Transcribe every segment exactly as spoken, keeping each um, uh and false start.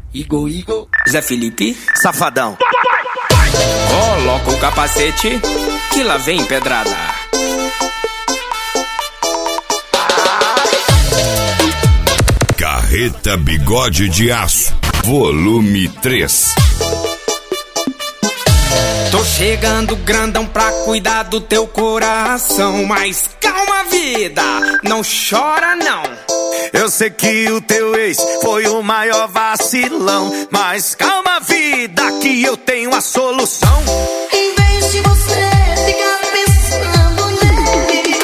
Igor, Igor, Zé Felipe, Safadão. Coloca o capacete, que lá vem pedrada. Carreta Bigode de Aço, volume três. Tô chegando grandão pra cuidar do teu coração, mas calma, vida, não chora não. Eu sei que o teu ex foi o maior vacilão, mas calma, vida, que eu tenho a solução. Em vez de você ficar pensando nele,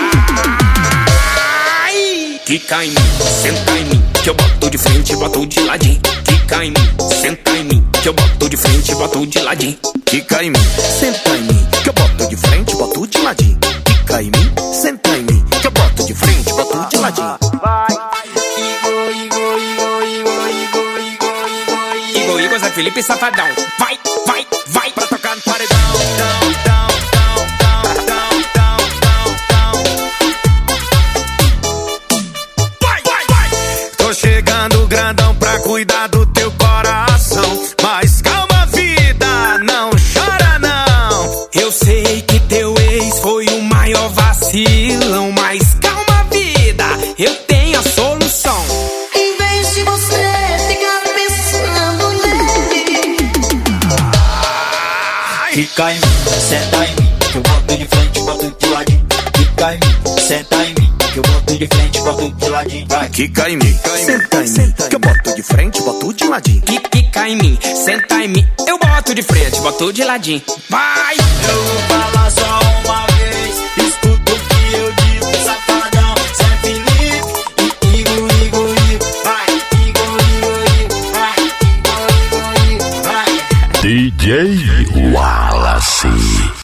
Ai, quica em mim, senta em mim, que eu boto de frente, boto de ladinho. Quica em mim, senta em mim, que eu boto de frente, boto de ladinho. Quica em mim, senta em mim, que eu boto de frente, boto de ladinho. Quica em mim, senta em mim, que eu boto de frente, boto de ladinho. Igor, Igor, Zé Felipe, Safadão. Vai, vai, vai pra tocar no paredão. Vai, vai, vai. Tô chegando grandão pra cuidar do teu coração, mas calma, vida, não chora não. Eu sei que teu ex foi o maior vacilão, mas calma, vida, eu tenho a solução. em vez de você ficar pensando nele, Fica em mim, senta em mim, que eu boto de frente, boto de ladinho. Fica em mim, senta em mim, que eu boto de frente, boto de ladinho. Vai. Quica em mim, senta em mim, que eu boto de frente, boto de ladinho. Quica em mim, senta em mim, eu boto de frente, boto de ladinho. Vai! Eu vou falar só uma vez, escuta o que eu digo, Safadão, Zé Felipe, Igor, Igor, Igor, vai, Igor, Igor, Igor, vai, Igor, Igor, Igor, vai. D J Wallace.